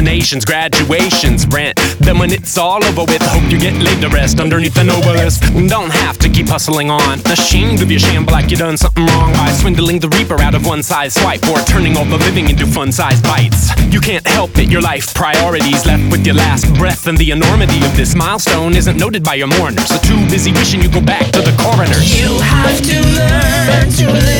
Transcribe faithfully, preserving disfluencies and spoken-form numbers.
destinations, graduations, rent. Then when it's all over with, hope you get laid to rest underneath the obelisk. Don't have to keep hustling on, ashamed of your shamble like you done something wrong by swindling the reaper out of one size swipe or turning all the living into fun-sized bites. You can't help it, your life priorities left with your last breath, and the enormity of this milestone isn't noted by your mourners. So too busy wishing you go back to the coroner. You have to learn to live